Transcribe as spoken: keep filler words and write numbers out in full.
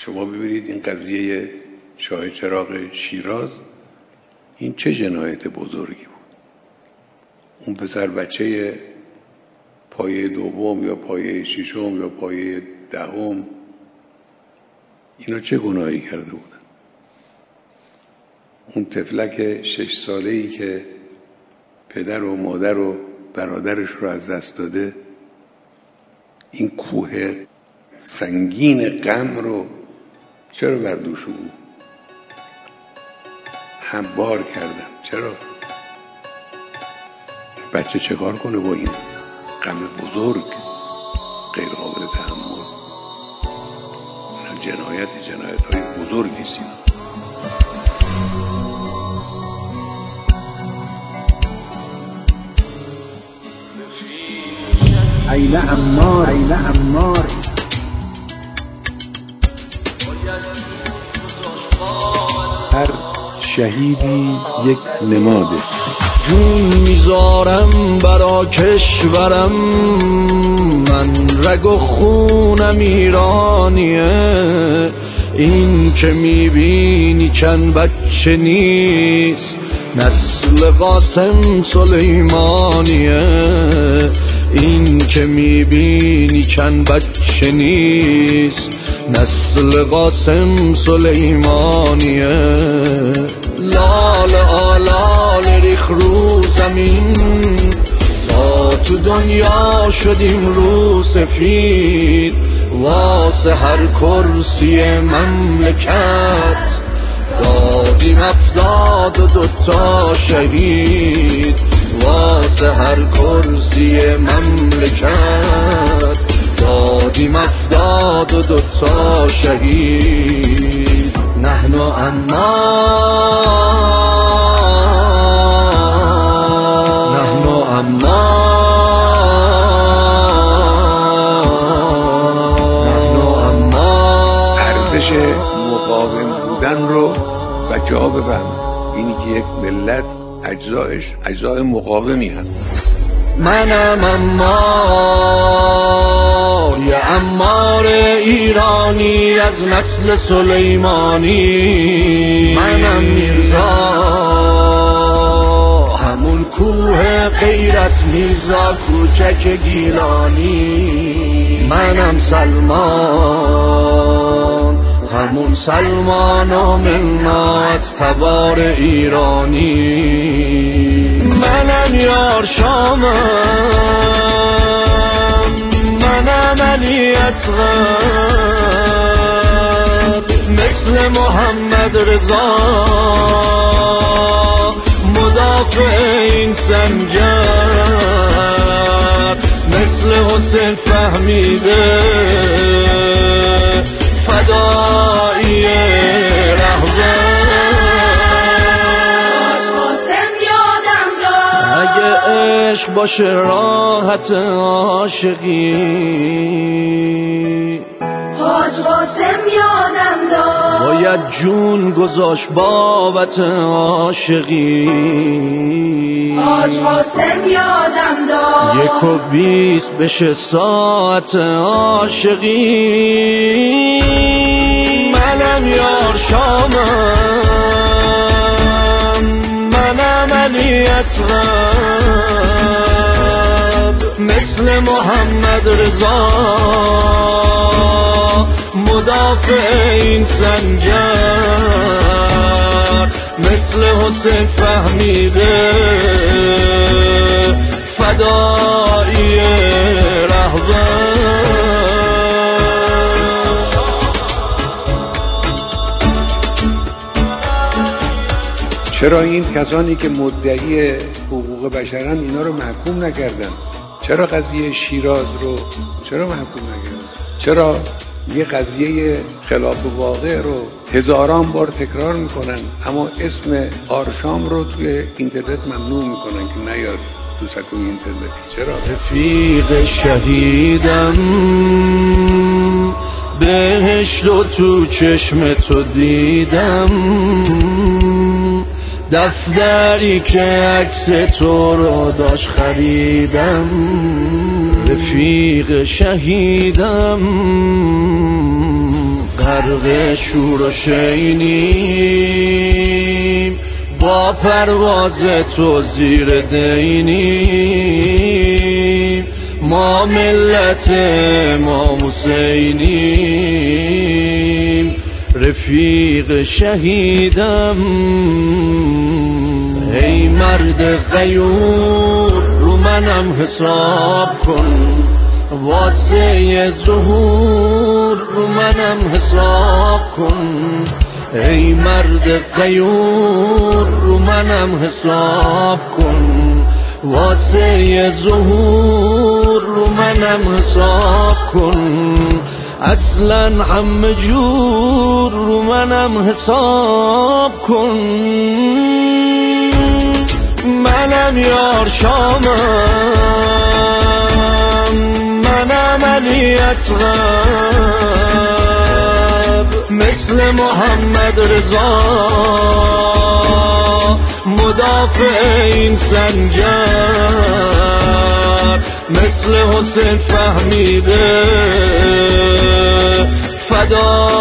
شما ببینید این قضیه چاه چراغ شیراز این چه جنایت بزرگی بود. اون پسر بچه پایه دوم یا پایه ششم یا پایه دهم اینا چه گناهی کرده بودن؟ اون طفلک شش ساله‌ای که پدر و مادر و برادرش رو از دست داده، این کوه سنگین غم رو چرا بر دوش او هموار کردن؟ چرا؟ بچه چه کار کنه با این غم بزرگ غیر قابل تحمل؟ اینا جنایت جنایت های بزرگی است. ایله عمار ایله عمار هر شهیدی یک نماده. جون میذارم برا کشورم، من رگ و خونم ایرانیه. این که میبینی چند بچه نیست، نسل قاسم سلیمانیه. این که میبینی چند بچه نیست، نسل قاسم سلیمانیه. لال آلال ریخ رو زمین، تا تو دنیا شدیم رو سفید. واسه هر کرسی مملکت دادیم افتاد و دوتا شهید. واسه هر کرسی مملکت دادیم افتاد و دوتا شهید. نحن عمار نحن عمار نحن عمار. ارزش مقاوم بودن رو و جا بفهم، اینی که یک ملت اجزایش اجزای مقاومی هست. منم عمار، یه عمار ایرانی از نسل سلیمانی. منم میرزا، همون کوه غیرت میرزا کوچک گیلانی. منم سلمان، همون سلمان و منا از تبار ایرانی. منم یار شامم، منم علی اصغر، مثل محمد رضا مدافع این سنگر. مثل حسین فهمیده فدایی رهبر. اگه عشق باشه راحت عاشقی، حاج قاسم یادم داد باید جون گذاشت بابت عاشقی. حاج قاسم یادم داد یک و بیست بشه ساعت عاشقی. منم یار شامم، منم علی اصغر، مثل محمد رضا مدافع این سنگر. مثل حسین فهمیده فدایی رهبر. چرا این کسانی که مدعی حقوق بشرن اینا رو محکوم نکردن؟ چرا قضیه شیراز رو چرا محکوم نکردن؟ چرا یه قضیه خلاف واقع رو هزاران بار تکرار میکنن اما اسم آرشام رو توی اینترنت ممنوع میکنن که نیاد تو سکوی اینترنتی؟ چرا؟ رفیق شهیدم، بهشت رو تو چشم تو دیدم. دفتری که عکس تو رو داشت خریدم. رفیق شهیدم، غرق شور و شینیم، با پرواز تو زیر دینیم، ما ملت ما حسینیم، رفیق شهیدم. ای مرد غیور رو منم حساب کن، واسه ظهور رو منم حساب کن. ای مرد غیور رو منم حساب کن، واسه ظهور رو منم حساب کن. اصلا همه جور رو منم حساب کن. منم یار شامم، منم علی اصغر، مثل محمد رضا مدافع این سنگر، مثل حسین فهمیده فدا